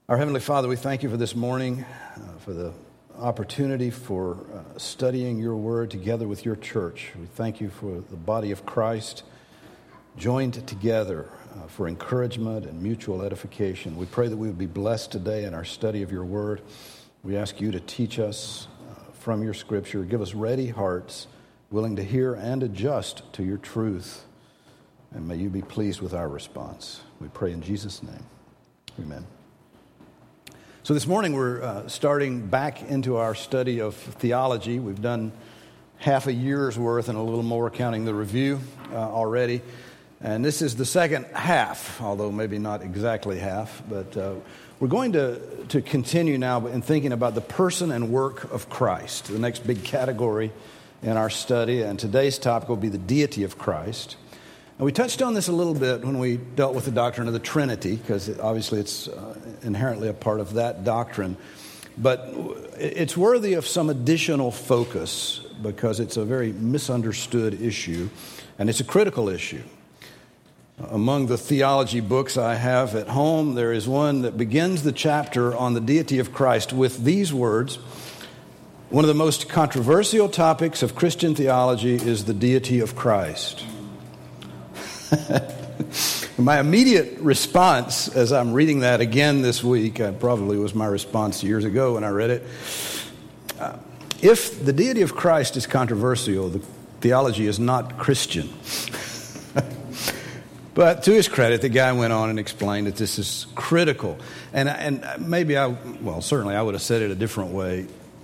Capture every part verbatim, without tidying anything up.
Our Heavenly Father, we thank you for this morning, uh, for the opportunity for uh, studying your word together with your church. We thank you for the body of Christ joined together uh, for encouragement and mutual edification. We pray that we would be blessed today in our study of your word. We ask you to teach us uh, from your scripture. Give us ready hearts, willing to hear and adjust to your truth. And may you be pleased with our response. We pray in Jesus' name. Amen. So this morning we're uh, starting back into our study of theology. We've done half a year's worth and a little more counting the review uh, already. And this is the second half, although maybe not exactly half. But uh, we're going to, to continue now in thinking about the person and work of Christ, the next big category in our study. And today's topic will be the deity of Christ. And we touched on this a little bit when we dealt with the doctrine of the Trinity, because it, obviously it's uh, inherently a part of that doctrine. But it's worthy of some additional focus because it's a very misunderstood issue, and it's a critical issue. Among the theology books I have at home, there is one that begins the chapter on the deity of Christ with these words: one of the most controversial topics of Christian theology is the deity of Christ. My immediate response as I'm reading that again this week, uh, probably was my response years ago when I read it. Uh, if the deity of Christ is controversial, the theology is not Christian. But to his credit, the guy went on and explained that this is critical. And, and maybe I, well, certainly I would have said it a different way.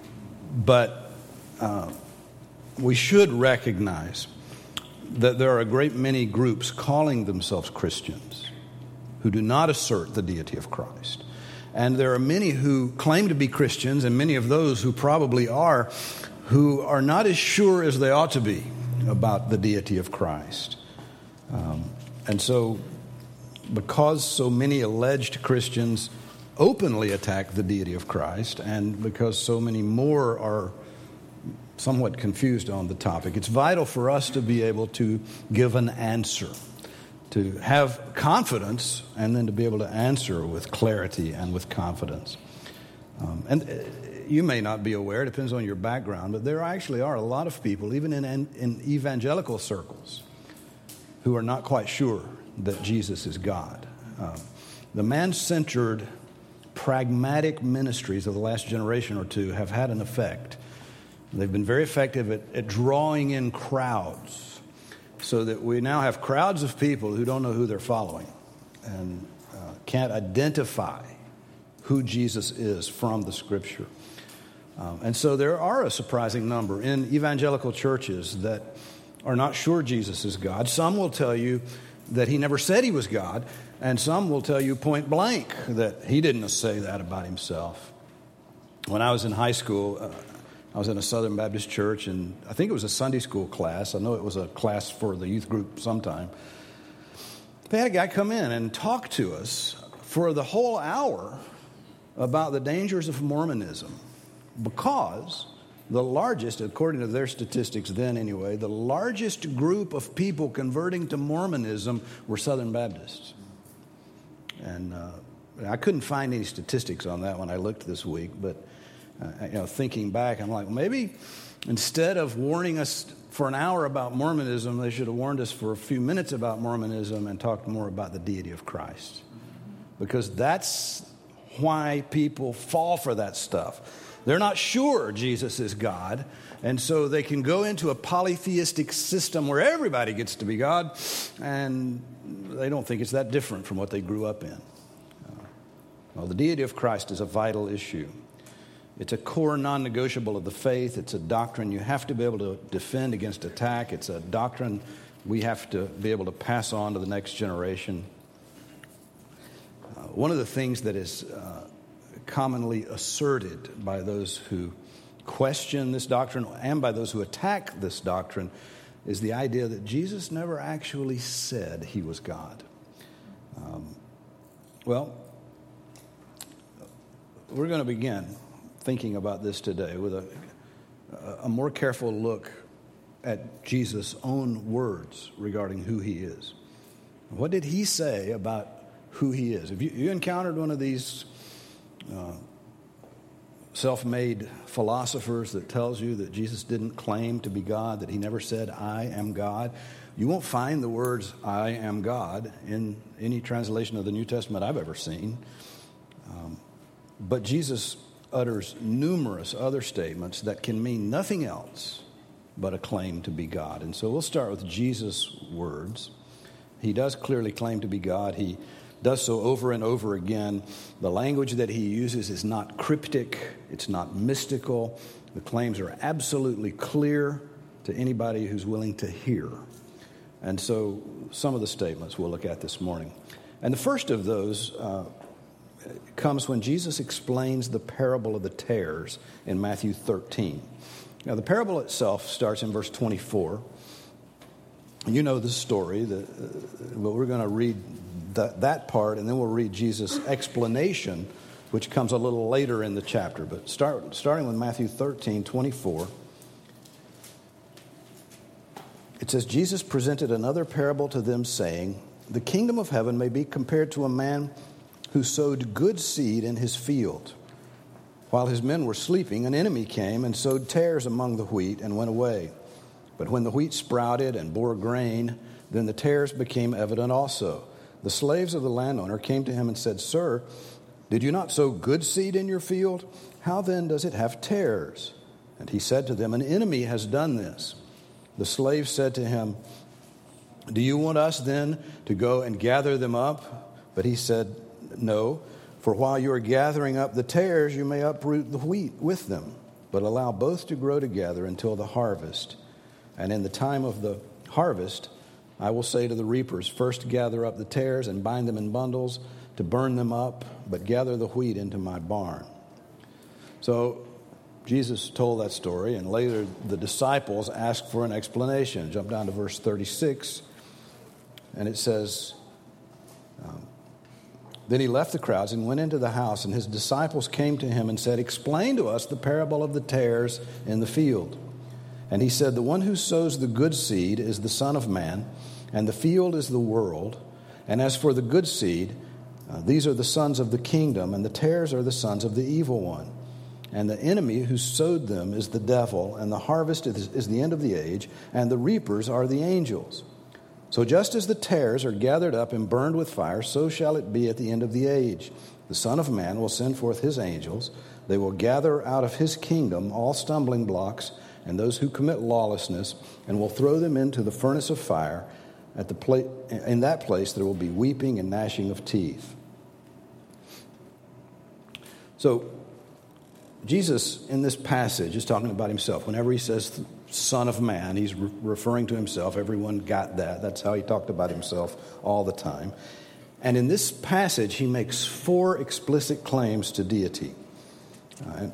But uh, we should recognize that there are a great many groups calling themselves Christians who do not assert the deity of Christ. And there are many who claim to be Christians, and many of those who probably are, who are not as sure as they ought to be about the deity of Christ. Um, and so, because so many alleged Christians openly attack the deity of Christ, and because so many more are somewhat confused on the topic, it's vital for us to be able to give an answer, to have confidence, and then to be able to answer with clarity and with confidence. Um, and you may not be aware, it depends on your background, but there actually are a lot of people, even in, in evangelical circles, who are not quite sure that Jesus is God. Um, the man-centered, pragmatic ministries of the last generation or two have had an effect. They've been very effective at, at drawing in crowds, so that we now have crowds of people who don't know who they're following and uh, can't identify who Jesus is from the Scripture. Um, and so there are a surprising number in evangelical churches that are not sure Jesus is God. Some will tell you that he never said he was God, and some will tell you point blank that he didn't say that about himself. When I was in high school, uh, I was in a Southern Baptist church, and I think it was a Sunday school class. I know it was a class for the youth group sometime. They had a guy come in and talk to us for the whole hour about the dangers of Mormonism, because the largest, according to their statistics then anyway, the largest group of people converting to Mormonism were Southern Baptists. And uh, I couldn't find any statistics on that when I looked this week, but Uh, you know, thinking back, I'm like, well, maybe instead of warning us for an hour about Mormonism, they should have warned us for a few minutes about Mormonism and talked more about the deity of Christ. Because that's why people fall for that stuff. They're not sure Jesus is God, and so they can go into a polytheistic system where everybody gets to be God, and they don't think it's that different from what they grew up in. Uh, well, the deity of Christ is a vital issue. It's a core non-negotiable of the faith. It's a doctrine you have to be able to defend against attack. It's a doctrine we have to be able to pass on to the next generation. Uh, one of the things that is uh, commonly asserted by those who question this doctrine and by those who attack this doctrine is the idea that Jesus never actually said he was God. Um, well, we're going to begin thinking about this today with a, a more careful look at Jesus' own words regarding who he is. What did he say about who he is? Have you, you encountered one of these uh, self-made philosophers that tells you that Jesus didn't claim to be God, that he never said, I am God. You won't find the words, I am God, in any translation of the New Testament I've ever seen. Um, but Jesus utters numerous other statements that can mean nothing else but a claim to be God. And so we'll start with Jesus' words. He does clearly claim to be God. He does so over and over again. The language that he uses is not cryptic. It's not mystical. The claims are absolutely clear to anybody who's willing to hear. And so some of the statements we'll look at this morning. And the first of those uh, comes when Jesus explains the parable of the tares in Matthew thirteen. Now, the parable itself starts in verse twenty-four. You know the story, the, uh, but we're going to read that, that part, and then we'll read Jesus' explanation, which comes a little later in the chapter. But start, starting with Matthew thirteen, twenty-four, it says, Jesus presented another parable to them, saying, the kingdom of heaven may be compared to a man who sowed good seed in his field. While his men were sleeping, an enemy came and sowed tares among the wheat and went away. But when the wheat sprouted and bore grain, then the tares became evident also. The slaves of the landowner came to him and said, Sir, did you not sow good seed in your field? How then does it have tares? And he said to them, An enemy has done this. The slaves said to him, Do you want us then to go and gather them up? But he said, No, for while you are gathering up the tares, you may uproot the wheat with them, but allow both to grow together until the harvest. And in the time of the harvest, I will say to the reapers, First gather up the tares and bind them in bundles to burn them up, but gather the wheat into my barn. So Jesus told that story, and later the disciples asked for an explanation. Jump down to verse thirty-six, and it says, um, Then he left the crowds and went into the house, and his disciples came to him and said, Explain to us the parable of the tares in the field. And he said, The one who sows the good seed is the Son of Man, and the field is the world. And as for the good seed, uh, these are the sons of the kingdom, and the tares are the sons of the evil one. And the enemy who sowed them is the devil, and the harvest is, is the end of the age, and the reapers are the angels. So just as the tares are gathered up and burned with fire, so shall it be at the end of the age. The Son of Man will send forth his angels. They will gather out of his kingdom all stumbling blocks and those who commit lawlessness, and will throw them into the furnace of fire. At the pla- in that place there will be weeping and gnashing of teeth. So Jesus, in this passage, is talking about himself. Whenever he says Son of Man, he's re- referring to himself. Everyone got that. That's how he talked about himself all the time. And in this passage, he makes four explicit claims to deity. Uh,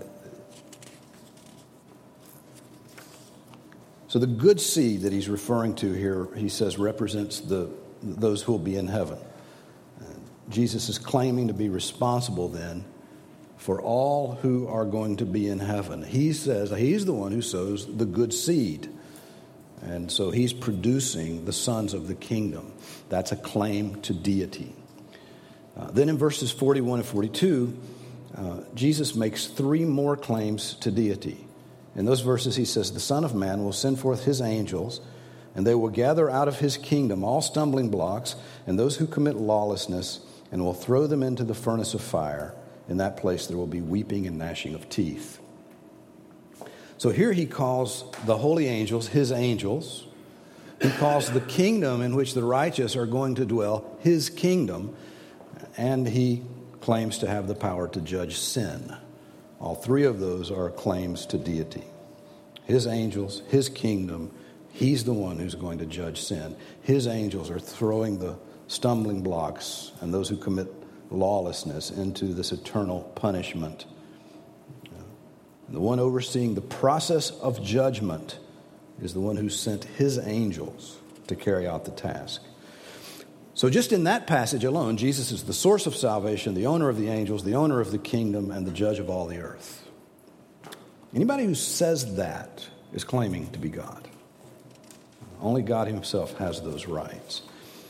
so the good seed that he's referring to here, he says, represents the those who will be in heaven. Uh, Jesus is claiming to be responsible then for all who are going to be in heaven. He says he's the one who sows the good seed. And so he's producing the sons of the kingdom. That's a claim to deity. Uh, then in verses forty-one and forty-two, uh, Jesus makes three more claims to deity. In those verses he says, the Son of Man will send forth his angels, and they will gather out of his kingdom all stumbling blocks and those who commit lawlessness, and will throw them into the furnace of fire. In that place there will be weeping and gnashing of teeth. So here he calls the holy angels his angels. He calls the kingdom in which the righteous are going to dwell his kingdom. And he claims to have the power to judge sin. All three of those are claims to deity. His angels, his kingdom, he's the one who's going to judge sin. His angels are throwing the stumbling blocks and those who commit lawlessness into this eternal punishment. And the one overseeing the process of judgment is the one who sent his angels to carry out the task. So just in that passage alone, Jesus is the source of salvation, the owner of the angels, the owner of the kingdom, and the judge of all the earth. Anybody who says that is claiming to be God. Only God himself has those rights.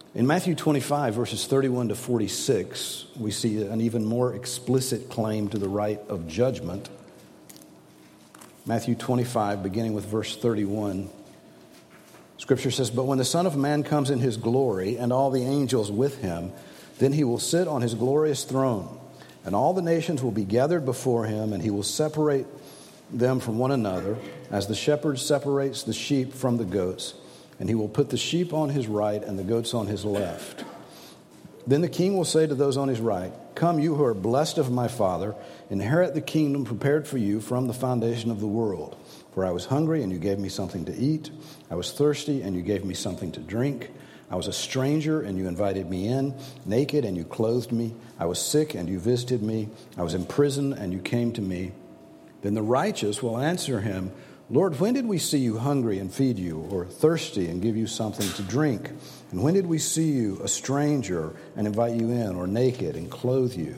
In Matthew twenty-five, verses thirty-one to forty-six, we see an even more explicit claim to the right of judgment. Matthew twenty-five, beginning with verse thirty-one, Scripture says, "But when the Son of Man comes in his glory, and all the angels with him, then he will sit on his glorious throne, and all the nations will be gathered before him, and he will separate them from one another, as the shepherd separates the sheep from the goats. And he will put the sheep on his right and the goats on his left. Then the king will say to those on his right, 'Come, you who are blessed of my Father, inherit the kingdom prepared for you from the foundation of the world. For I was hungry, and you gave me something to eat. I was thirsty, and you gave me something to drink. I was a stranger, and you invited me in. Naked, and you clothed me. I was sick, and you visited me. I was in prison, and you came to me.' Then the righteous will answer him, 'Lord, when did we see you hungry and feed you, or thirsty and give you something to drink? And when did we see you a stranger and invite you in, or naked and clothe you?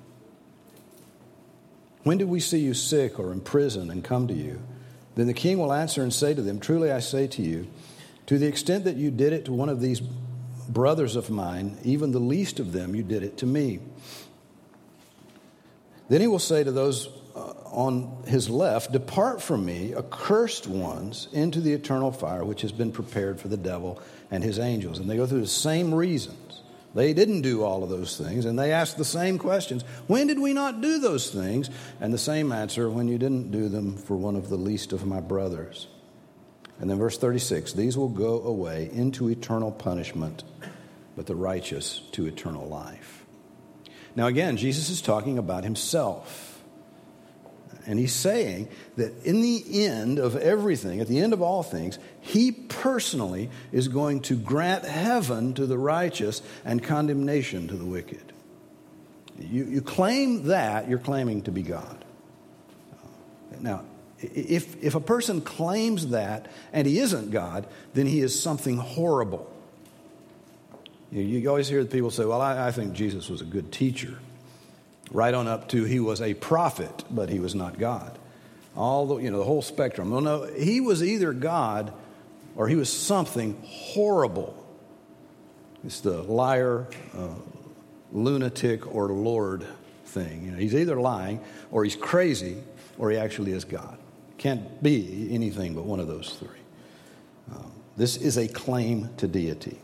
When did we see you sick or in prison and come to you?' Then the king will answer and say to them, 'Truly I say to you, to the extent that you did it to one of these brothers of mine, even the least of them, you did it to me.' Then he will say to those uh, on his left, 'Depart from me, accursed ones, into the eternal fire, which has been prepared for the devil and his angels.'" And they go through the same reasons. They didn't do all of those things, and they ask the same questions. When did we not do those things? And the same answer, when you didn't do them for one of the least of my brothers. And then verse thirty-six, "These will go away into eternal punishment, but the righteous to eternal life." Now again, Jesus is talking about himself. And he's saying that in the end of everything, at the end of all things, he personally is going to grant heaven to the righteous and condemnation to the wicked. You, you claim that, you're claiming to be God. Now, if, if a person claims that and he isn't God, then he is something horrible. You, you always hear people say, well, I, I think Jesus was a good teacher. Right on up to he was a prophet, but he was not God. All the, you know, the whole spectrum. No, no, he was either God or he was something horrible. It's the liar, uh, lunatic, or Lord thing. You know, he's either lying or he's crazy or he actually is God. Can't be anything but one of those three. Um, this is a claim to deity.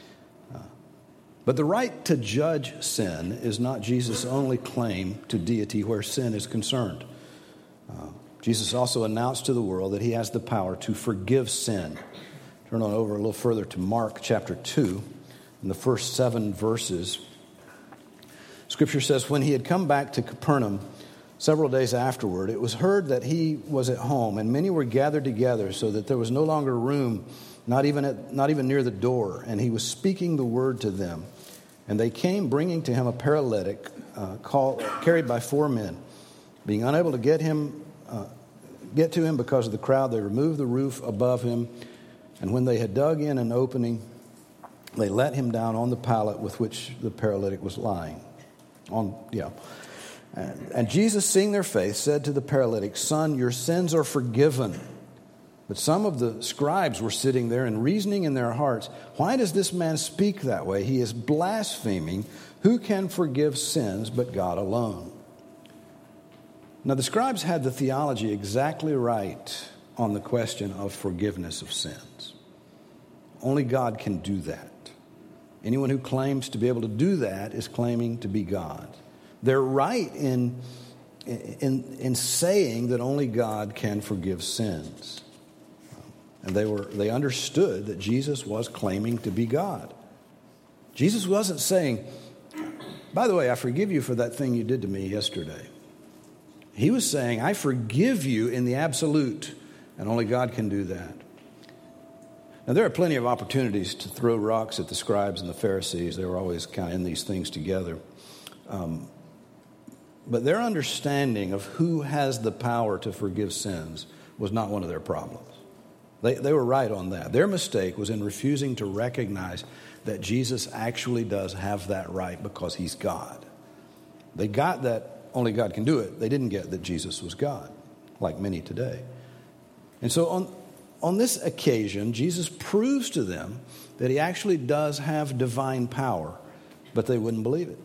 But the right to judge sin is not Jesus' only claim to deity where sin is concerned. Uh, Jesus also announced to the world that he has the power to forgive sin. Turn on over a little further to Mark chapter two, in the first seven verses. Scripture says, "When he had come back to Capernaum several days afterward, it was heard that he was at home, and many were gathered together so that there was no longer room, not even at, not even near the door, and he was speaking the word to them. And they came, bringing to him a paralytic, uh, called, carried by four men. Being unable to get him, uh, get to him because of the crowd, they removed the roof above him. And when they had dug in an opening, they let him down on the pallet with which the paralytic was lying. On, yeah. And, and Jesus, seeing their faith, said to the paralytic, 'Son, your sins are forgiven.' But some of the scribes were sitting there and reasoning in their hearts, 'Why does this man speak that way? He is blaspheming. Who can forgive sins but God alone?' Now the scribes had the theology exactly right on the question of forgiveness of sins. Only God can do that. Anyone who claims to be able to do that is claiming to be God. They're right in, in, in saying that only God can forgive sins. And they were they understood that Jesus was claiming to be God. Jesus wasn't saying, 'By the way, I forgive you for that thing you did to me yesterday.' He was saying, 'I forgive you in the absolute, and only God can do that.' Now, there are plenty of opportunities to throw rocks at the scribes and the Pharisees. They were always kind of in these things together. Um, but their understanding of who has the power to forgive sins was not one of their problems. They, they were right on that. Their mistake was in refusing to recognize that Jesus actually does have that right because he's God. They got that only God can do it. They didn't get that Jesus was God, like many today. And so on, on this occasion, Jesus proves to them that he actually does have divine power, but they wouldn't believe it.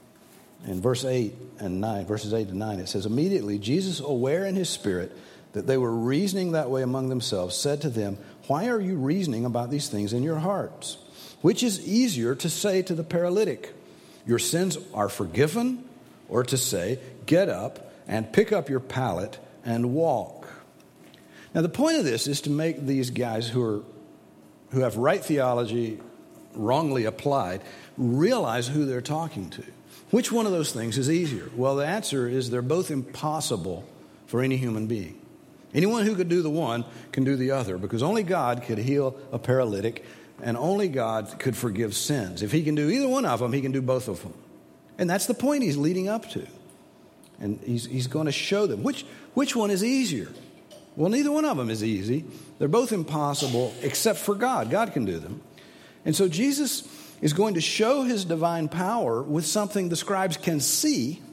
In verse eight and nine, verses eight and nine, it says, immediately Jesus, aware in his spirit that they were reasoning that way among themselves, said to them, why are you reasoning about these things in your hearts? Which is easier to say to the paralytic, your sins are forgiven, or to say, get up and pick up your pallet and walk? Now, the point of this is to make these guys who are who have right theology wrongly applied realize who they're talking to. Which one of those things is easier? Well, the answer is they're both impossible for any human being. Anyone who could do the one can do the other, because only God could heal a paralytic, and only God could forgive sins. If he can do either one of them, he can do both of them. And that's the point he's leading up to. And he's, he's going to show them. Which, which one is easier? Well, neither one of them is easy. They're both impossible except for God. God can do them. And so Jesus is going to show his divine power with something the scribes can see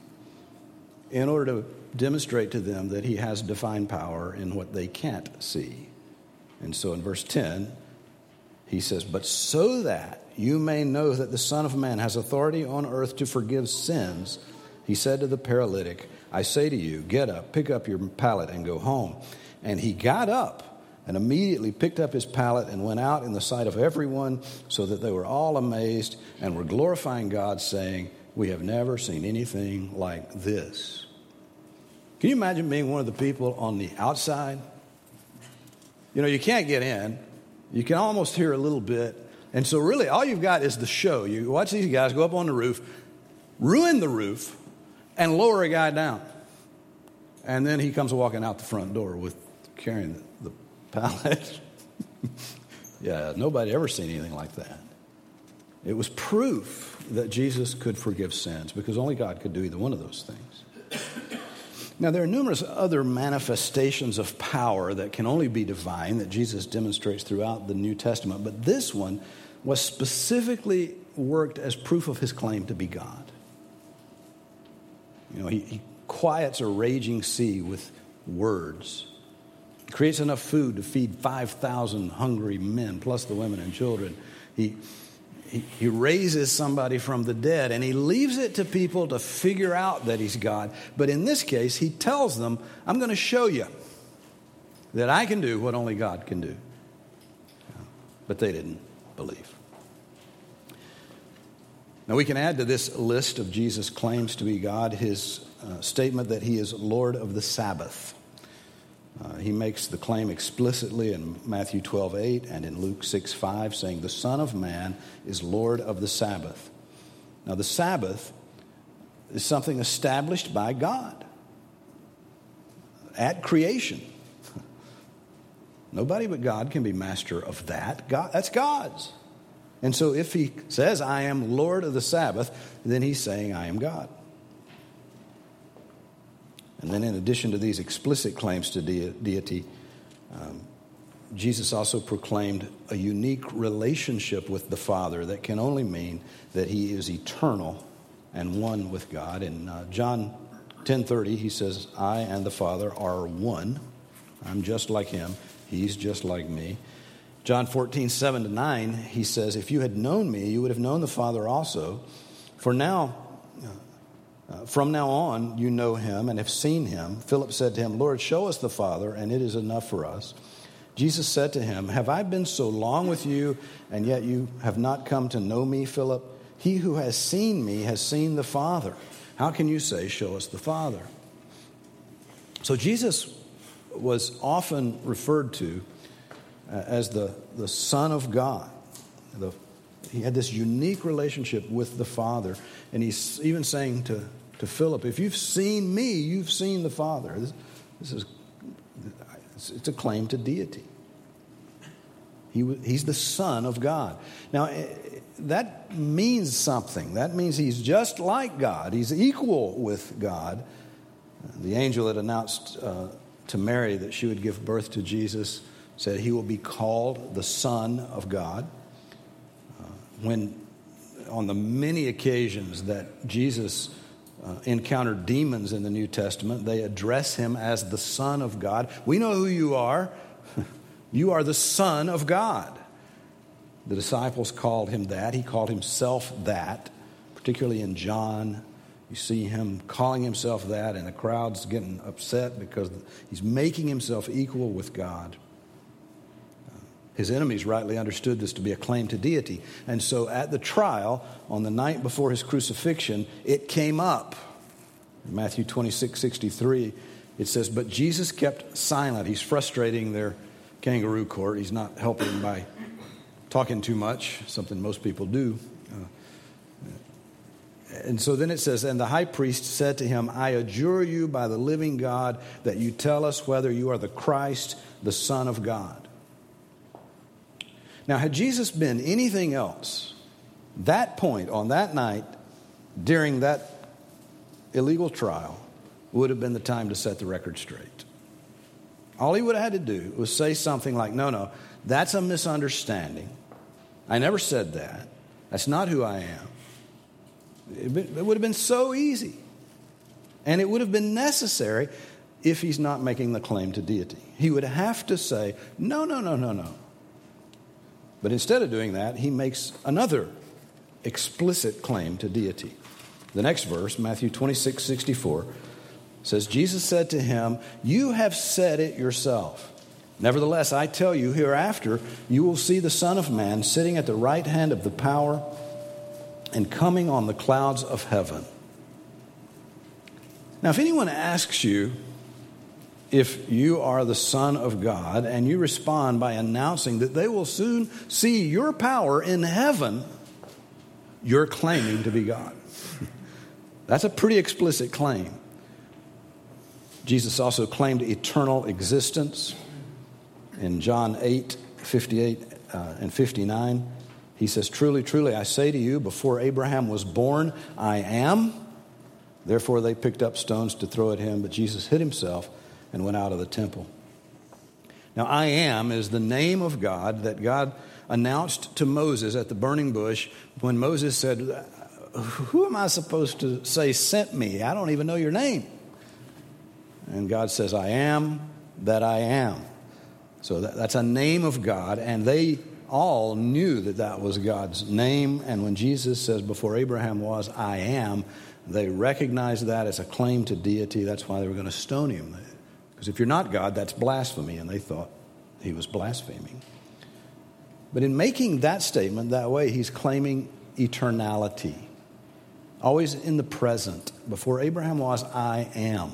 in order to demonstrate to them that he has divine power in what they can't see. And so in verse ten, he says, but so that you may know that the Son of Man has authority on earth to forgive sins, he said to the paralytic, I say to you, get up, pick up your pallet and go home. And he got up and immediately picked up his pallet and went out in the sight of everyone, so that they were all amazed and were glorifying God, saying, we have never seen anything like this. Can you imagine being one of the people on the outside? You know, you can't get in. You can almost hear a little bit. And so really all you've got is the show. You watch these guys go up on the roof, ruin the roof, and lower a guy down. And then he comes walking out the front door with carrying the, the pallet. Yeah, nobody ever seen anything like that. It was proof that Jesus could forgive sins, because only God could do either one of those things. Now, there are numerous other manifestations of power that can only be divine that Jesus demonstrates throughout the New Testament, but this one was specifically worked as proof of his claim to be God. You know, he, he quiets a raging sea with words. He creates enough food to feed five thousand hungry men, plus the women and children. He, he, he raises somebody from the dead, and he leaves it to people to figure out that he's God. But in this case, he tells them, I'm going to show you that I can do what only God can do. But they didn't believe. Now, we can add to this list of Jesus' claims to be God his uh, statement that he is Lord of the Sabbath. Uh, he makes the claim explicitly in Matthew twelve eight and in Luke six five, saying, the Son of Man is Lord of the Sabbath. Now, the Sabbath is something established by God at creation. Nobody but God can be master of that. God, that's God's. And so if he says, I am Lord of the Sabbath, then he's saying, I am God. And then in addition to these explicit claims to de- deity, um, Jesus also proclaimed a unique relationship with the Father that can only mean that he is eternal and one with God. In uh, John ten thirty, he says, I and the Father are one. I'm just like him. He's just like me. John fourteen seven to nine, he says, if you had known me, you would have known the Father also. For now, uh, from now on, you know him and have seen him. Philip said to him, Lord, show us the Father, and it is enough for us. Jesus said to him, have I been so long with you, and yet you have not come to know me, Philip? He who has seen me has seen the Father. How can you say, show us the Father? So Jesus was often referred to as the, the Son of God. The, he had this unique relationship with the Father. And he's even saying to, to Philip, if you've seen me, you've seen the Father. This, this is it's a claim to deity. He, he's the Son of God. Now, that means something. That means he's just like God. He's equal with God. The angel that announced uh, to Mary that she would give birth to Jesus said he will be called the Son of God. Uh, when on the many occasions that Jesus uh, encountered demons in the New Testament, they address him as the Son of God. We know who you are. You are the Son of God. The disciples called him that. He called himself that, particularly in John. You see him calling himself that, and the crowd's getting upset because he's making himself equal with God. His enemies rightly understood this to be a claim to deity. And so at the trial, on the night before his crucifixion, it came up. In Matthew twenty-six sixty-three, it says, but Jesus kept silent. He's frustrating their kangaroo court. He's not helping by talking too much, something most people do. Uh, and so then it says, and the high priest said to him, I adjure you by the living God that you tell us whether you are the Christ, the Son of God. Now, had Jesus been anything else, that point on that night during that illegal trial would have been the time to set the record straight. All he would have had to do was say something like, no, no, that's a misunderstanding. I never said that. That's not who I am. It would have been so easy. And it would have been necessary if he's not making the claim to deity. He would have to say, no, no, no, no, no. But instead of doing that, he makes another explicit claim to deity. The next verse, Matthew twenty-six sixty-four, says, Jesus said to him, you have said it yourself. Nevertheless, I tell you, hereafter you will see the Son of Man sitting at the right hand of the power and coming on the clouds of heaven. Now, if anyone asks you if you are the Son of God and you respond by announcing that they will soon see your power in heaven, you're claiming to be God. That's a pretty explicit claim. Jesus also claimed eternal existence. In John eight fifty-eight uh, and fifty-nine, he says, truly, truly, I say to you, before Abraham was born, I am. Therefore they picked up stones to throw at him, but Jesus hid himself and went out of the temple. Now, I am is the name of God that God announced to Moses at the burning bush when Moses said, who am I supposed to say sent me? I don't even know your name. And God says, I am that I am. So that, that's a name of God, and they all knew that that was God's name. And when Jesus says, before Abraham was, I am, they recognized that as a claim to deity. That's why they were going to stone him. Because if you're not God, that's blasphemy, and they thought he was blaspheming. But in making that statement that way, he's claiming eternality. Always in the present. Before Abraham was, I am.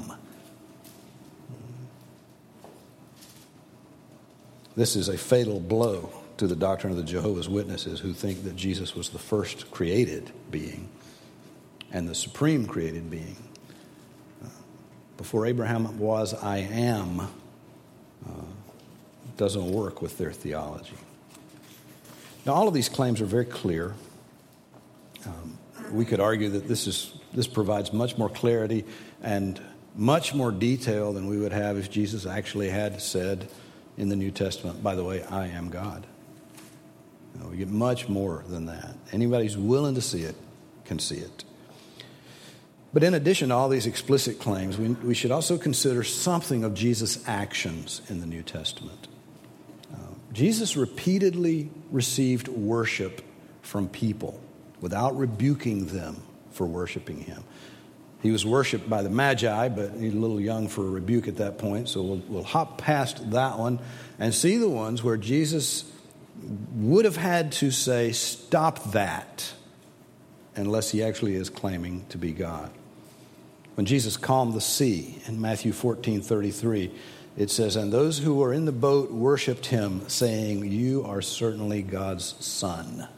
This is a fatal blow to the doctrine of the Jehovah's Witnesses, who think that Jesus was the first created being and the supreme created being. Before Abraham was, I am, uh, doesn't work with their theology. Now, all of these claims are very clear. Um, we could argue that this is this provides much more clarity and much more detail than we would have if Jesus actually had said in the New Testament, by the way, I am God. You know, we get much more than that. Anybody who's willing to see it can see it. But in addition to all these explicit claims, we, we should also consider something of Jesus' actions in the New Testament. Uh, Jesus repeatedly received worship from people without rebuking them for worshiping him. He was worshipped by the Magi, but he's a little young for a rebuke at that point, so we'll, we'll hop past that one and see the ones where Jesus would have had to say, stop that, unless he actually is claiming to be God. When Jesus calmed the sea in Matthew fourteen thirty-three, it says, and those who were in the boat worshipped him, saying, you are certainly God's son.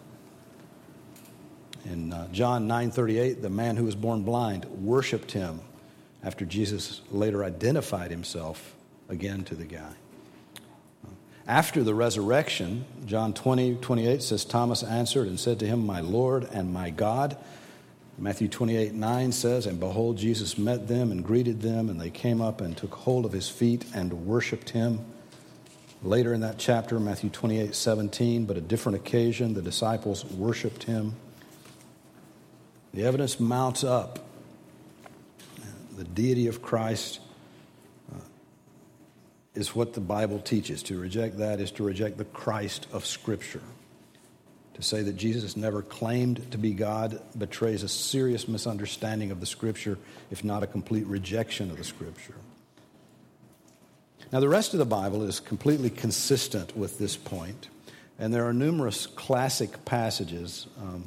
In uh, John nine thirty-eight, the man who was born blind worshipped him after Jesus later identified himself again to the guy. After the resurrection, John twenty twenty-eight says, Thomas answered and said to him, my Lord and my God. Matthew twenty-eight nine says, and behold, Jesus met them and greeted them, and they came up and took hold of his feet and worshipped him. Later in that chapter, Matthew twenty-eight seventeen, but a different occasion, the disciples worshipped him. The evidence mounts up. The deity of Christ uh, is what the Bible teaches. To reject that is to reject the Christ of Scripture. To say that Jesus never claimed to be God betrays a serious misunderstanding of the Scripture, if not a complete rejection of the Scripture. Now, the rest of the Bible is completely consistent with this point, and there are numerous classic passages. Um,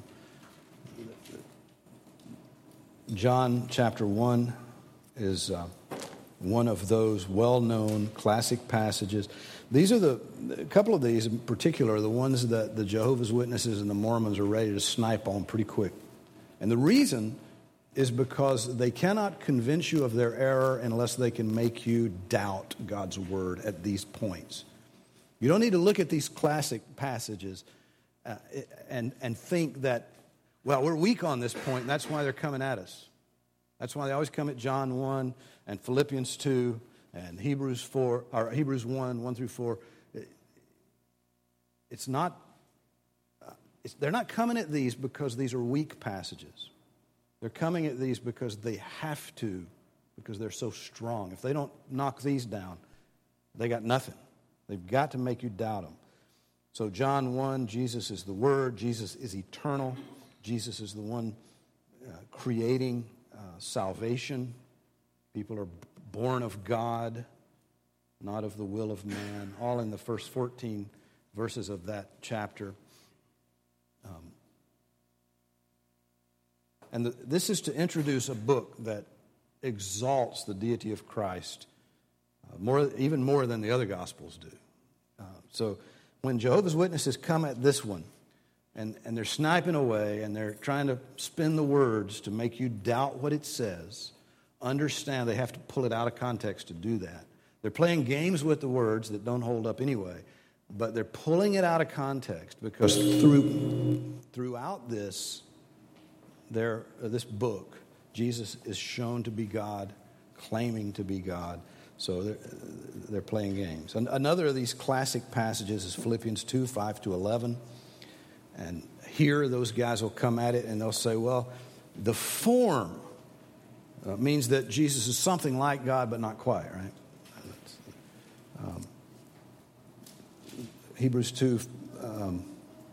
John chapter one is uh, one of those well-known classic passages. These are the, a couple of these in particular are the ones that the Jehovah's Witnesses and the Mormons are ready to snipe on pretty quick. And the reason is because they cannot convince you of their error unless they can make you doubt God's word at these points. You don't need to look at these classic passages uh, and, and think that, well, we're weak on this point, and that's why they're coming at us. That's why they always come at John one and Philippians two and Hebrews four, or Hebrews one, one through four. It's not, it's, they're not coming at these because these are weak passages. They're coming at these because they have to, because they're so strong. If they don't knock these down, they got nothing. They've got to make you doubt them. So John one, Jesus is the Word. Jesus is eternal. Jesus is the one uh, creating uh, salvation. People are born of God, not of the will of man. All in the first fourteen verses of that chapter. Um, And the, this is to introduce a book that exalts the deity of Christ uh, more, even more than the other Gospels do. Uh, so when Jehovah's Witnesses come at this one, and, and they're sniping away, and they're trying to spin the words to make you doubt what it says, understand they have to pull it out of context to do that. They're playing games with the words that don't hold up anyway, but they're pulling it out of context because through, throughout this, There, uh, this book, Jesus is shown to be God, claiming to be God. So they're, they're playing games. And another of these classic passages is Philippians two, five to eleven. And here those guys will come at it and they'll say, well, the form uh, means that Jesus is something like God, but not quite, right? Um, Hebrews two, um,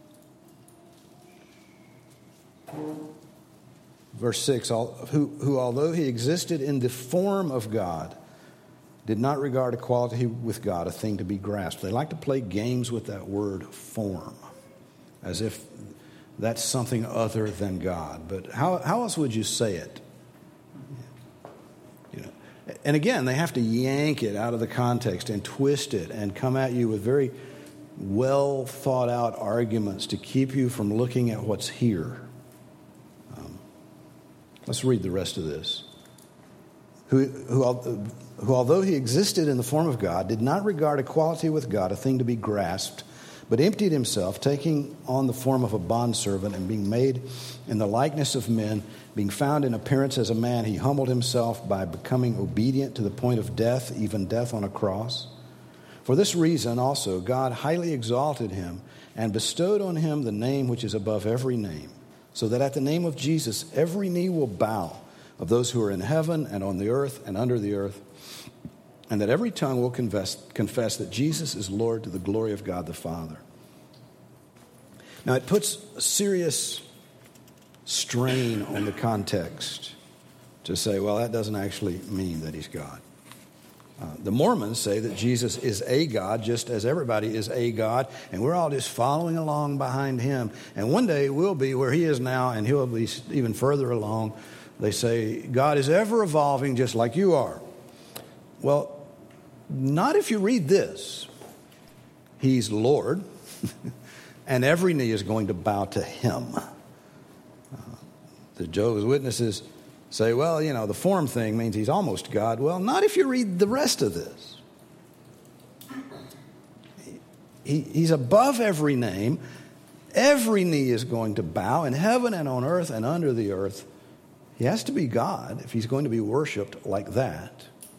verse six, who, who although he existed in the form of God, did not regard equality with God a thing to be grasped. They like to play games with that word form, as if that's something other than God. But how, how else would you say it? You know, and again, they have to yank it out of the context and twist it and come at you with very well thought out arguments to keep you from looking at what's here. Let's read the rest of this. Who, who, who, although he existed in the form of God, did not regard equality with God a thing to be grasped, but emptied himself, taking on the form of a bondservant and being made in the likeness of men, being found in appearance as a man, he humbled himself by becoming obedient to the point of death, even death on a cross. For this reason also God highly exalted him and bestowed on him the name which is above every name, so that at the name of Jesus every knee will bow, of those who are in heaven and on the earth and under the earth, and that every tongue will confess, confess that Jesus is Lord to the glory of God the Father. Now it puts a serious strain on the context to say, well, that doesn't actually mean that he's God. Uh, the Mormons say that Jesus is a God, just as everybody is a God, and we're all just following along behind him. And one day we'll be where he is now, and he'll be even further along. They say God is ever evolving just like you are. Well, not if you read this. He's Lord, and every knee is going to bow to him. Uh, the Jehovah's Witnesses say, well, you know, the form thing means he's almost God. Well, not if you read the rest of this. He, he's above every name. Every knee is going to bow in heaven and on earth and under the earth. He has to be God if he's going to be worshiped like that.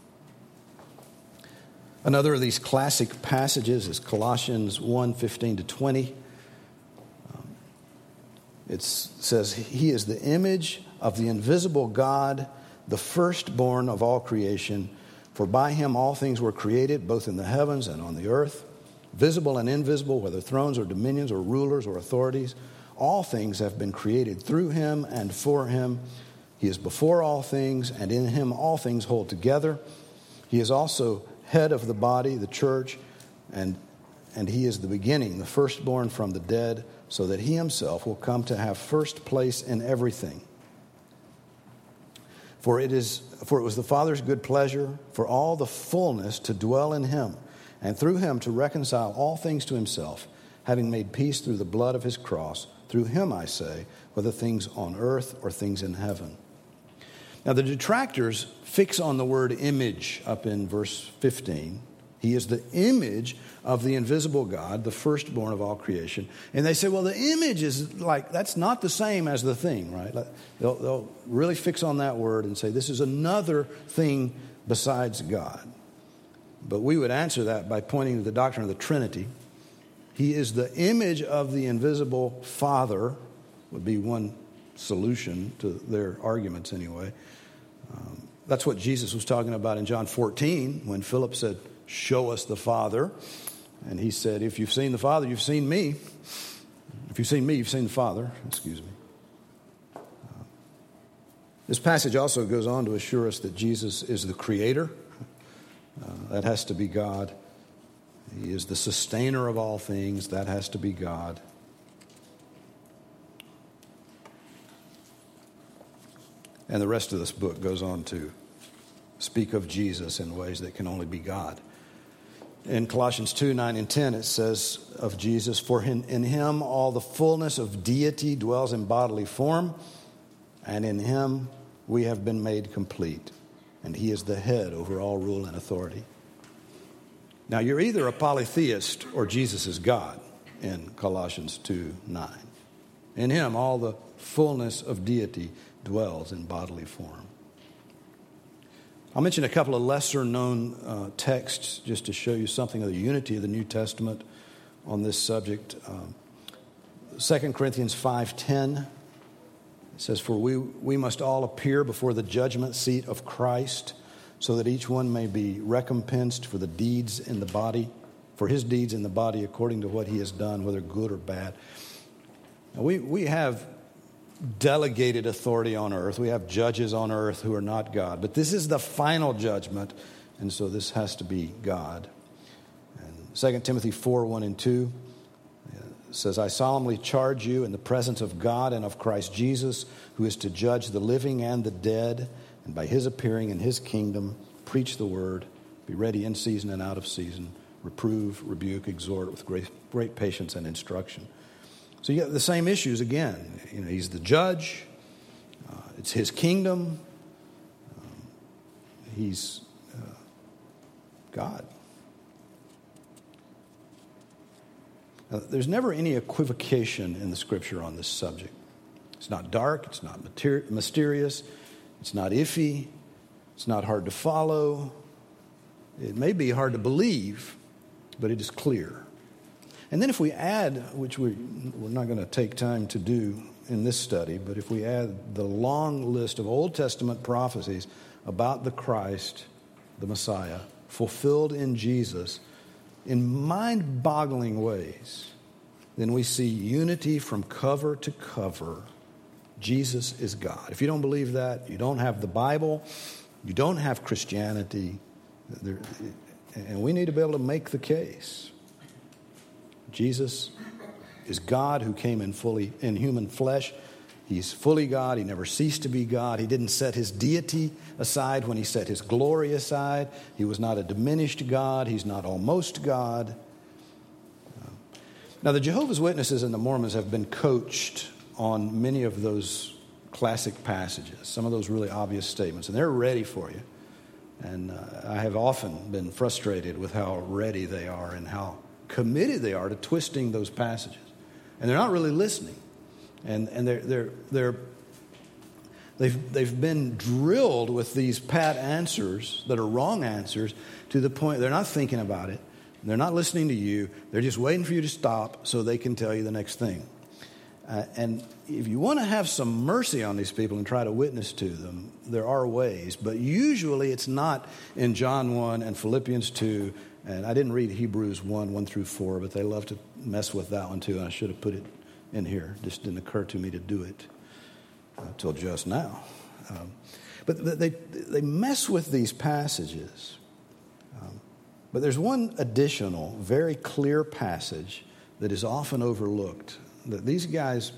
Another of these classic passages is Colossians one, fifteen to twenty. Um, it says, he is the image of the invisible God, the firstborn of all creation. For by him all things were created, both in the heavens and on the earth, visible and invisible, whether thrones or dominions or rulers or authorities. All things have been created through him and for him. He is before all things, and in him all things hold together. He is also head of the body, the church, and, and he is the beginning, the firstborn from the dead, so that he himself will come to have first place in everything. For it is for it was the Father's good pleasure for all the fullness to dwell in him, and through him to reconcile all things to himself, having made peace through the blood of his cross. Through him, I say, whether things on earth or things in heaven. Now, the detractors fix on the word image up in verse fifteen. He is the image of the invisible God, the firstborn of all creation. And they say, well, the image is like, that's not the same as the thing, right? They'll, they'll really fix on that word and say, this is another thing besides God. But we would answer that by pointing to the doctrine of the Trinity. He is the image of the invisible Father, would be one solution to their arguments anyway. Um, that's what Jesus was talking about in John fourteen when Philip said, show us the Father. And he said, if you've seen the Father, you've seen me. If you've seen me, you've seen the Father. Excuse me. Uh, this passage also goes on to assure us that Jesus is the Creator. Uh, that has to be God. He is the sustainer of all things. That has to be God. And the rest of this book goes on to speak of Jesus in ways that can only be God. In Colossians two, nine and ten, it says of Jesus, for in, in him all the fullness of deity dwells in bodily form, and in him we have been made complete. And he is the head over all rule and authority. Now, you're either a polytheist or Jesus is God in Colossians two, nine. In him all the fullness of deity dwells in bodily form. I'll mention a couple of lesser-known uh, texts just to show you something of the unity of the New Testament on this subject. Um, Second Corinthians five ten says, for we, we must all appear before the judgment seat of Christ, so that each one may be recompensed for the deeds in the body, for his deeds in the body according to what he has done, whether good or bad. Now, we, we have delegated authority on earth. We have judges on earth who are not God. But this is the final judgment, and so this has to be God. And Second Timothy four, one and two says, I solemnly charge you in the presence of God and of Christ Jesus, who is to judge the living and the dead, and by his appearing in his kingdom, preach the word, be ready in season and out of season, reprove, rebuke, exhort with great, great patience and instruction. So you get the same issues again. You know, he's the judge. Uh, it's his kingdom. Um, he's uh, God. Now, there's never any equivocation in the Scripture on this subject. It's not dark. It's not materi- mysterious. It's not iffy. It's not hard to follow. It may be hard to believe, but it is clear. And then if we add, which we, we're not going to take time to do in this study, but if we add the long list of Old Testament prophecies about the Christ, the Messiah, fulfilled in Jesus in mind-boggling ways, then we see unity from cover to cover. Jesus is God. If you don't believe that, you don't have the Bible, you don't have Christianity, there, and we need to be able to make the case. Jesus is God who came in fully in human flesh. He's fully God. He never ceased to be God. He didn't set his deity aside when he set his glory aside. He was not a diminished God. He's not almost God. Now, the Jehovah's Witnesses and the Mormons have been coached on many of those classic passages, some of those really obvious statements, and they're ready for you. And uh, I have often been frustrated with how ready they are and how committed they are to twisting those passages. And they're not really listening. And and they're they're they're they've they've been drilled with these pat answers that are wrong answers to the point they're not thinking about it. They're not listening to you. They're just waiting for you to stop so they can tell you the next thing. Uh, and if you want to have some mercy on these people and try to witness to them, there are ways. But usually it's not in John one and Philippians two. And I didn't read Hebrews one, one through four, but they love to mess with that one too. And I should have put it in here. It just didn't occur to me to do it until just now. Um, but they, they mess with these passages. Um, but there's one additional, very clear passage that is often overlooked, that these guys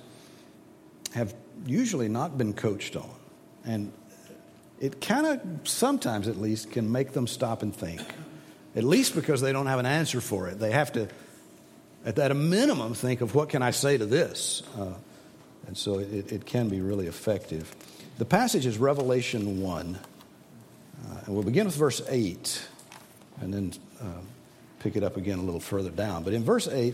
have usually not been coached on. And it kind of, sometimes at least, can make them stop and think. At least because they don't have an answer for it. They have to, at that minimum, think of what can I say to this? Uh, and so it, it can be really effective. The passage is Revelation one. Uh, and we'll begin with verse eight and then uh, pick it up again a little further down. But in verse eight,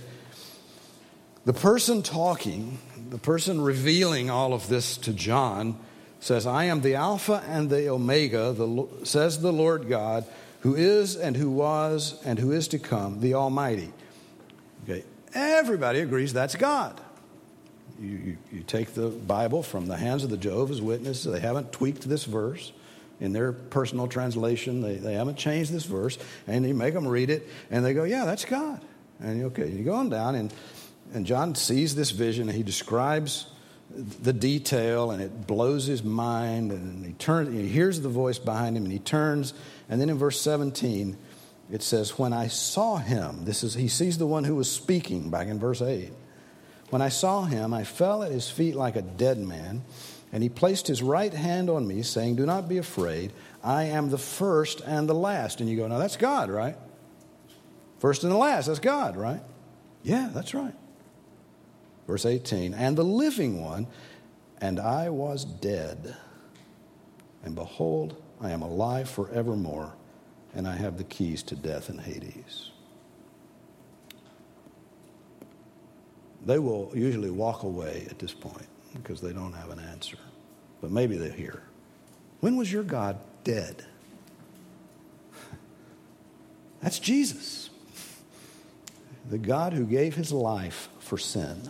the person talking, the person revealing all of this to John says, I am the Alpha and the Omega, the, says the Lord God, who is and who was and who is to come, the Almighty. Okay, everybody agrees that's God. You, you, you take the Bible from the hands of the Jehovah's Witnesses. They haven't tweaked this verse in their personal translation. They, they haven't changed this verse. And you make them read it, and they go, yeah, that's God. And okay, you go on down, and And John sees this vision, and he describes the detail, and it blows his mind. And he turns, he hears the voice behind him, and he turns. And then in verse seventeen, it says, "When I saw him," this is he sees the one who was speaking back in verse eight. "When I saw him, I fell at his feet like a dead man, and he placed his right hand on me, saying, 'Do not be afraid. I am the first and the last.'" And you go, "Now that's God, right? First and the last, that's God, right?" Yeah, that's right. Verse eighteen, "And the living one, and I was dead. And behold, I am alive forevermore, and I have the keys to death and Hades." They will usually walk away at this point because they don't have an answer. But maybe they hear, "When was your God dead?" That's Jesus, the God who gave his life for sin.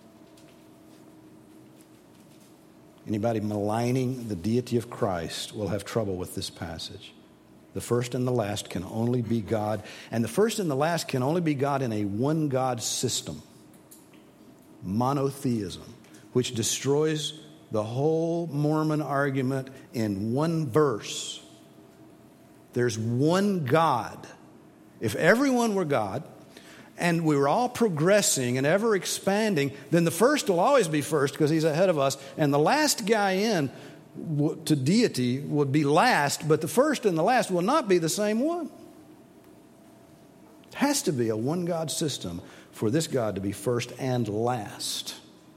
Anybody maligning the deity of Christ will have trouble with this passage. The first and the last can only be God, and the first and the last can only be God in a one God system, monotheism, which destroys the whole Mormon argument in one verse. There's one God. If everyone were God, and we were all progressing and ever expanding, then the first will always be first because he's ahead of us. And the last guy in to deity would be last, but the first and the last will not be the same one. It has to be a one God system for this God to be first and last.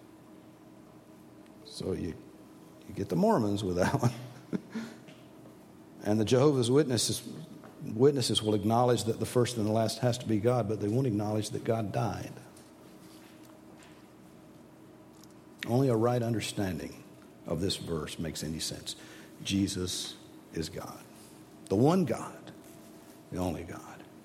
So you, you get the Mormons with that one. And the Jehovah's Witnesses Witnesses will acknowledge that the first and the last has to be God, but they won't acknowledge that God died. Only a right understanding of this verse makes any sense. Jesus is God. The one God. The only God.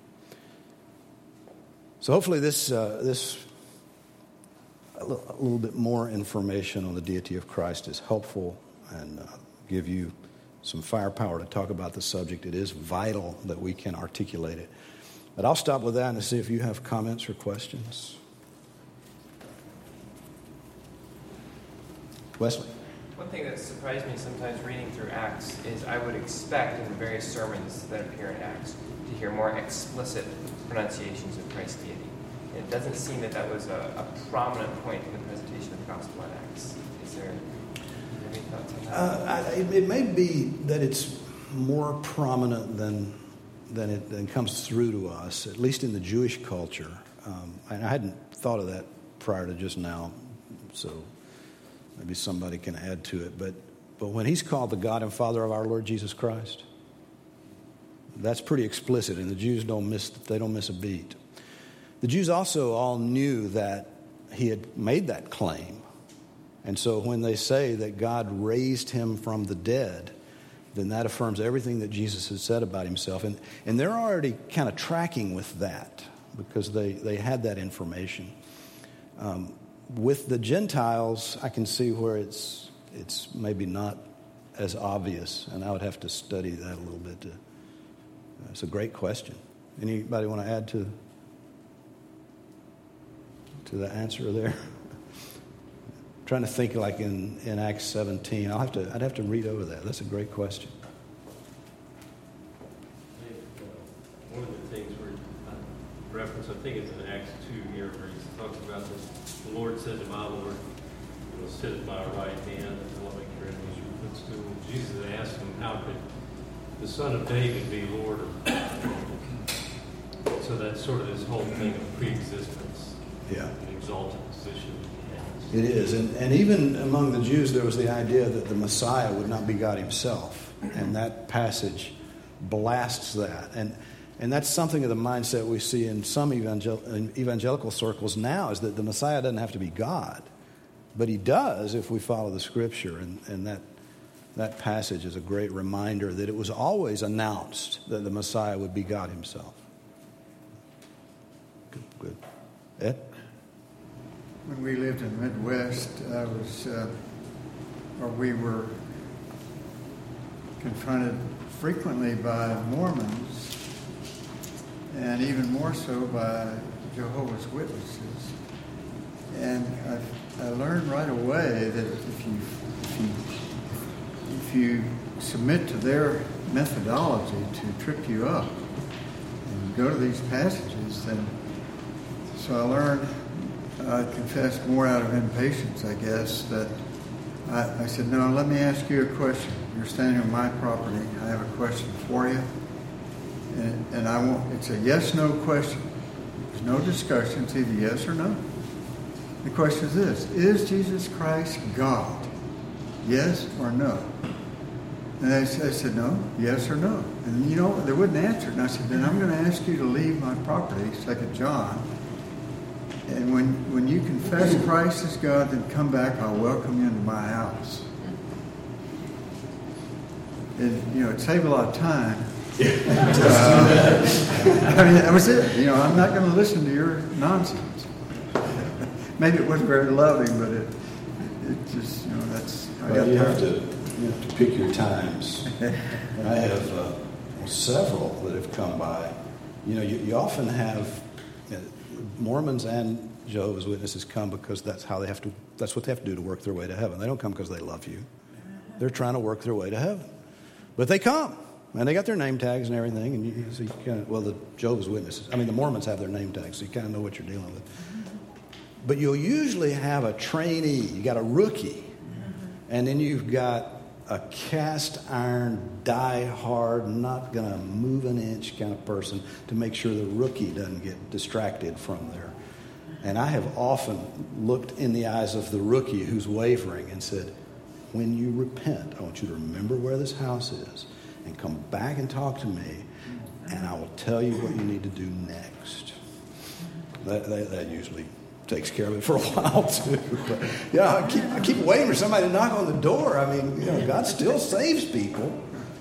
So hopefully this, uh, this a little, a little bit more information on the deity of Christ is helpful and uh, give you some firepower to talk about the subject. It is vital that we can articulate it. But I'll stop with that and see if you have comments or questions. Wesley? One thing that surprised me sometimes reading through Acts is I would expect in the various sermons that appear in Acts to hear more explicit pronunciations of Christ's deity. And it doesn't seem that that was a, a prominent point in the presentation of the gospel in Acts. Is there... Uh, it, it may be that it's more prominent than than it than comes through to us, at least in the Jewish culture. Um, and I hadn't thought of that prior to just now, so maybe somebody can add to it. But but when he's called the God and Father of our Lord Jesus Christ, that's pretty explicit, and the Jews don't miss they don't miss a beat. The Jews also all knew that he had made that claim. And so when they say that God raised him from the dead, then that affirms everything that Jesus had said about himself. And, and they're already kind of tracking with that because they, they had that information. Um, with the Gentiles, I can see where it's it's maybe not as obvious, and I would have to study that a little bit. To, uh, it's a great question. Anybody want to add to to the answer there? Trying to think like in, in Acts seventeen. I'll have to I'd have to read over that. That's a great question. I think, uh, one of the things where I reference, I think it's in Acts two here, where he talks about this. The Lord said to my Lord, "You will sit at my right hand until I make your enemies your footstool." Jesus asked him, "How could the Son of David be Lord of?" So that's sort of this whole thing of pre-existence, Yeah, an exalted position. it is. And, and even among the Jews, there was the idea that the Messiah would not be God himself. And that passage blasts that. And and that's something of the mindset we see in some evangel- in evangelical circles now, is that the Messiah doesn't have to be God. But he does if we follow the Scripture. And, and that, that passage is a great reminder that it was always announced that the Messiah would be God himself. Good. Good. Ed? When we lived in the Midwest, I was, uh, or we were confronted frequently by Mormons, and even more so by Jehovah's Witnesses. And I, I learned right away that if you, if you if you submit to their methodology to trip you up and go to these passages, then so I learned. I confessed more out of impatience, I guess, that I, I said, no, let me ask you a question. You're standing on my property. I have a question for you. And, and I want, it's a yes-no question. There's no discussion. It's either yes or no. The question is this: is Jesus Christ God? Yes or no? And I, I said, no, yes or no. And, you know, they wouldn't answer it. And I said, then I'm going to ask you to leave my property, Second John. And when, when you confess Christ as God, then come back, I'll welcome you into my house. And, you know, it saved a lot of time. uh, I mean, that was it. You know, I'm not going to listen to your nonsense. Maybe it wasn't very loving, but it it just, you know, that's... I Well, got you, tired. have to, you have to pick your times. I have uh, several that have come by. You know, you, you often have... You know, Mormons and Jehovah's Witnesses come because that's how they have to, that's what they have to do to work their way to heaven. They don't come because they love you. They're trying to work their way to heaven. But they come, and they got their name tags and everything, and you, so you kind of, well, the Jehovah's Witnesses, I mean, the Mormons have their name tags, so you kind of know what you're dealing with. But you'll usually have a trainee, you got a rookie, and then you've got a cast iron, die hard, not going to move an inch kind of person to make sure the rookie doesn't get distracted from there. And I have often looked in the eyes of the rookie who's wavering and said, when you repent, I want you to remember where this house is and come back and talk to me, and I will tell you what you need to do next. That, that, that usually takes care of it for a while too. But, yeah, I keep I keep waiting for somebody to knock on the door. I mean, you know, God still saves people.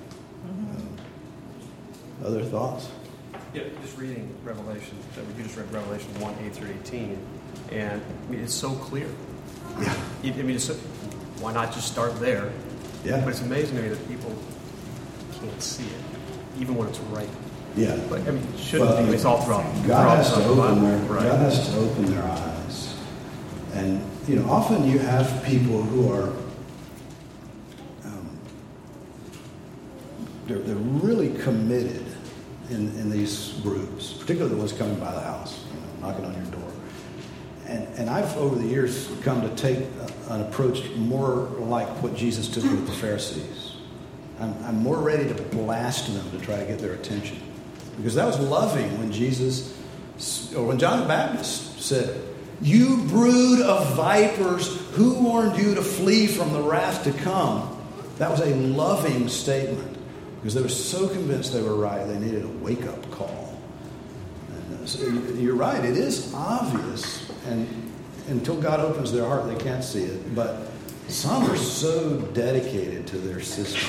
Uh, other thoughts? Yeah, just reading Revelation. You just read Revelation one eight through eighteen, and I mean it's so clear. Yeah. I mean, it's so, why not just start there? Yeah. But it's amazing to me that people can't see it, even when it's right. Yeah. But I mean, it shouldn't Well, be. It's all throughout. God has to throughout the open Bible. their Right. God has to open their eyes, and you know, often you have people who are um, they're they're really committed in in these groups, particularly the ones coming by the house, you know, knocking on your door. And and I've over the years come to take a, an approach more like what Jesus took with the Pharisees. I'm, I'm more ready to blast them to try to get their attention. Because that was loving when Jesus, or when John the Baptist said, "You brood of vipers, who warned you to flee from the wrath to come?" That was a loving statement. Because they were so convinced they were right, they needed a wake-up call. And uh, so you're right, it is obvious. And until God opens their heart, they can't see it. But some are so dedicated to their system.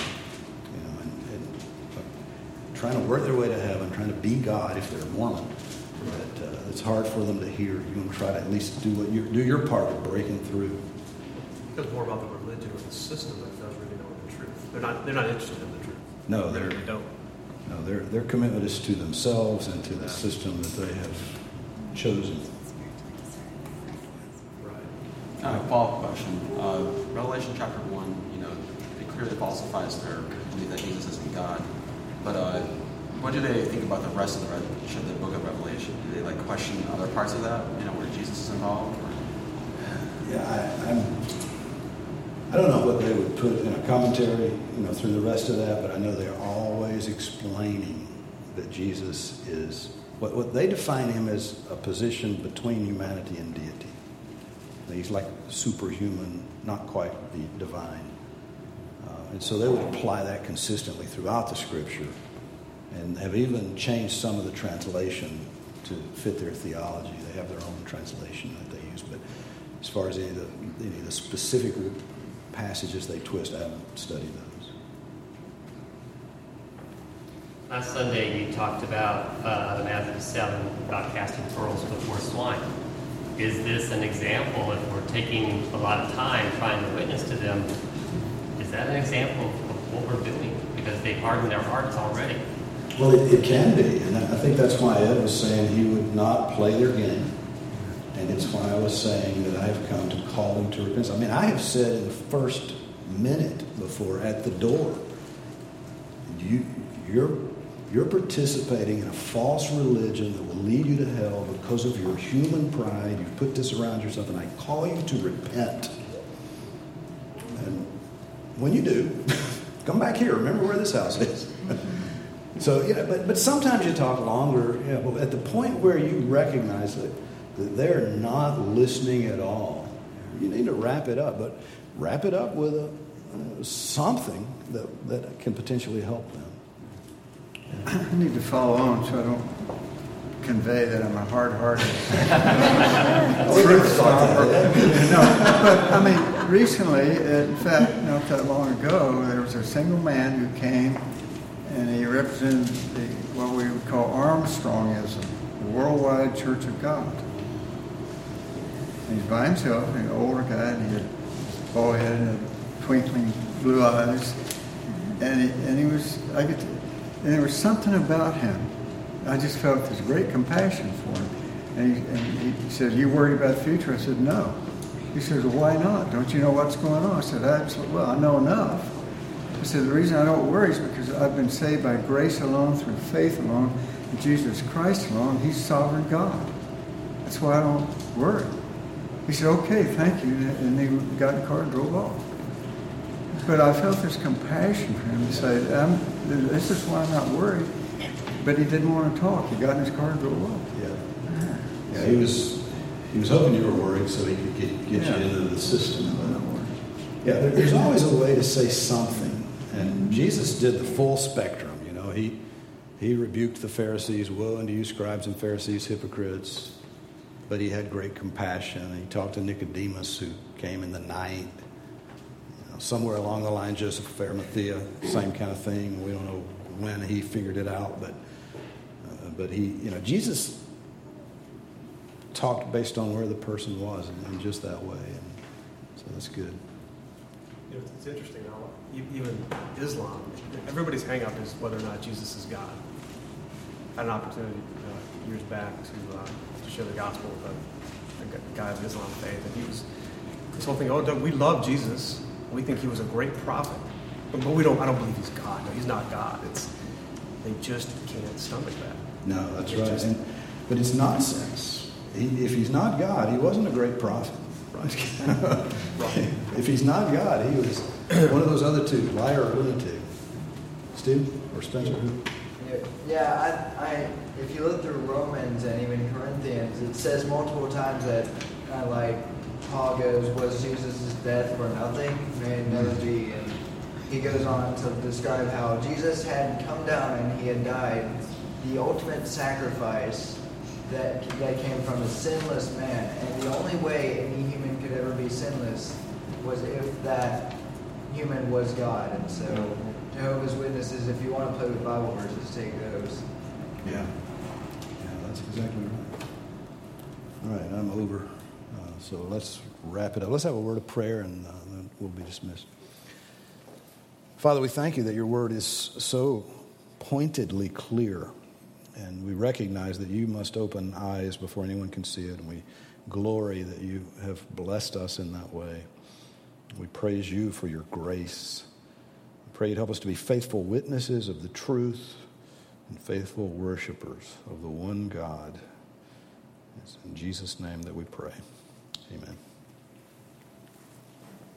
Trying to work their way to heaven, trying to be God if they're Mormon, that uh, it's hard for them to hear. You want to try to at least do what you do your part of breaking through. It's more about the religion or the system than it does really knowing the truth. They're not. They're not interested in the truth. No, they they're really don't. no, their their commitment is to themselves and to the system that they have chosen. Right. Uh, follow-up question. Uh, Revelation chapter one, you know, it clearly falsifies their belief that Jesus isn't God. But uh, what do they think about the rest of the, of the book of Revelation? Do they like question other parts of that, you know, where Jesus is involved? Or? Yeah, I, I'm. I don't know what they would put in a commentary, you know, through the rest of that, but I know they're always explaining that Jesus is what what they define him as a position between humanity and deity. He's like superhuman, not quite the divine. Uh, and so they would apply that consistently throughout the Scripture and have even changed some of the translation to fit their theology. They have their own translation that they use. But as far as any of the, any of the specific passages they twist, I haven't studied those. Last Sunday you talked about uh, Matthew seven, about casting pearls before swine. Is this an example, if we're taking a lot of time trying to witness to them, is that an example of what we're doing? Because they've hardened their hearts already. Well, it, it can be, and I think that's why Ed was saying he would not play their game. And it's why I was saying that I have come to call them to repentance. I mean, I have said in the first minute before at the door, you, you're You're participating in a false religion that will lead you to hell because of your human pride. You've put this around yourself, and I call you to repent. And when you do, come back here. Remember where this house is. So, yeah, but, but sometimes you talk longer. Yeah, but at the point where you recognize that, that they're not listening at all, you need to wrap it up. But wrap it up with a, uh, something that, that can potentially help them. I need to follow on so I don't convey that I'm a hard-hearted. No, but I mean, recently, in fact, not that long ago, there was a single man who came, and he represented the, what we would call Armstrongism, the Worldwide Church of God. And he's by himself, an older guy, and he had this bald head and twinkling blue eyes, and he, and he was, I get to. And there was something about him. I just felt this great compassion for him. And he, and he said, "You worried about the future?" I said, "No." He said, "Well, why not? Don't you know what's going on?" I said, "Absolutely. Well, I know enough." I said, "The reason I don't worry is because I've been saved by grace alone, through faith alone, in Jesus Christ alone. He's sovereign God. That's why I don't worry." He said, "Okay, thank you." And he got in the car and drove off. But I felt this compassion for him to say, I'm, this is why I'm not worried. But he didn't want to talk. He got in his car and drove off. Yeah. Yeah, he was he was hoping you were worried so he could get, get yeah. you into the system. Yeah, there, there's always a way to say something. And Jesus did the full spectrum. You know, he he rebuked the Pharisees. Woe unto you, scribes and Pharisees, hypocrites. But he had great compassion. He talked to Nicodemus, who came in the night. Somewhere along the line, Joseph of Arimathea, same kind of thing. We don't know when he figured it out, but uh, but he, you know, Jesus talked based on where the person was, and, and just that way, and so that's good. You know, it's interesting how even Islam, everybody's hang-up is whether or not Jesus is God. I had an opportunity uh, years back to uh, to share the gospel with a, a guy of Islam faith, and he was this whole thing. Oh, we love Jesus. We think he was a great prophet, but, but we don't. I don't believe he's God. No, he's not God. It's they just can't stomach that. No, that's It right. just- And, but it's nonsense. He, if he's not God, he wasn't a great prophet. Right. Right. If he's not God, he was one of those other two, liar or lunatic. Steve or Spencer? Who? Yeah, I, I, if you look through Romans and even Corinthians, it says multiple times that, kind of like, Paul goes, was Jesus' death for nothing? May it never be. And he goes on to describe how Jesus had come down and he had died, the ultimate sacrifice that that came from a sinless man. And the only way any human could ever be sinless was if that human was God. And so Jehovah's Witnesses, if you want to play with Bible verses, take those. Yeah. Yeah, that's exactly right. All right, I'm over. Uh, so let's wrap it up. Let's have a word of prayer, and uh, then we'll be dismissed. Father, we thank you that your word is so pointedly clear, and we recognize that you must open eyes before anyone can see it, and we glory that you have blessed us in that way. We praise you for your grace. We pray you'd help us to be faithful witnesses of the truth and faithful worshipers of the one God. It's in Jesus' name that we pray.